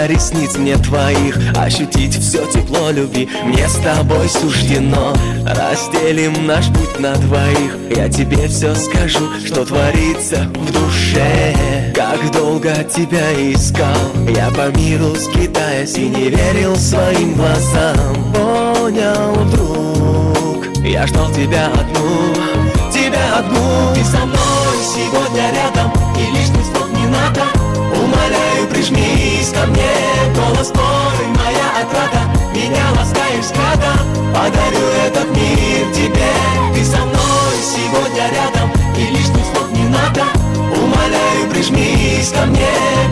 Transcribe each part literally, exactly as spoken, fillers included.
до ресниц мне твоих ощутить все тепло любви. Мне с тобой суждено, разделим наш путь на двоих. Я тебе все скажу, что творится в душе. Как долго тебя искал я по миру скитаясь, и не верил своим глазам. Понял вдруг, я ждал тебя одну, тебя одну. Ты со мной сегодня рядом, и лишних слов не надо. Умоляю, прижмись ко мне, голос твой, моя отрада. Меня ласкаешь взглядом, подарю этот мир тебе. Ты со мной сегодня рядом, и лишних слов не надо. Умоляю, прижмись ко мне.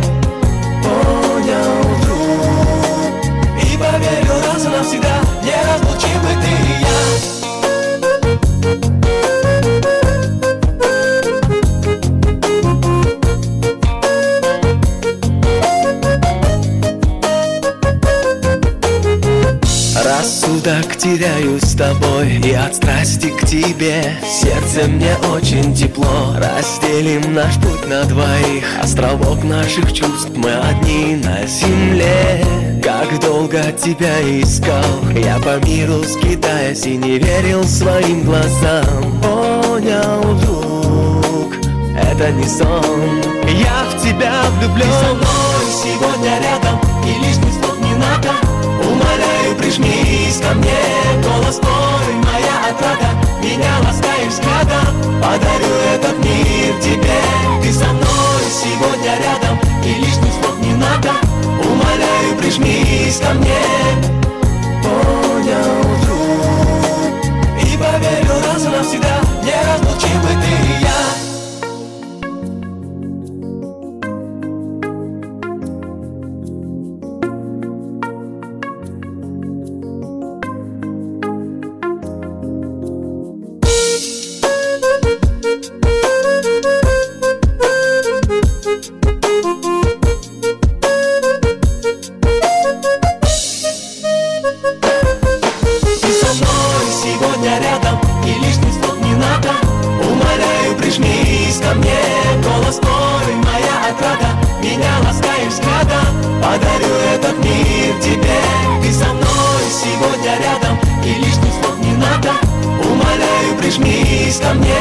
Понял вдруг, и поверил раз и навсегда, неразлучимы ты и я. Рассудок теряю с тобой, и от страсти к тебе сердце мне очень тепло. Разделим наш путь на двоих, островок наших чувств, мы одни на земле. Как долго тебя искал я по миру скитаясь, и не верил своим глазам. Понял вдруг, это не сон, я в тебя влюблен. Ты со мной сегодня рядом, и лишних слов не надо. Умоляю, прижмись ко мне, голос твой, моя отрада. Меня ласкаешь взглядом, подарю этот мир тебе. Ты со мной сегодня рядом, и лишних слов не надо. Умоляю, прижмись ко мне. Понял вдруг, и поверил раз и навсегда, неразлучимы ты и я. Прижмись ко мне.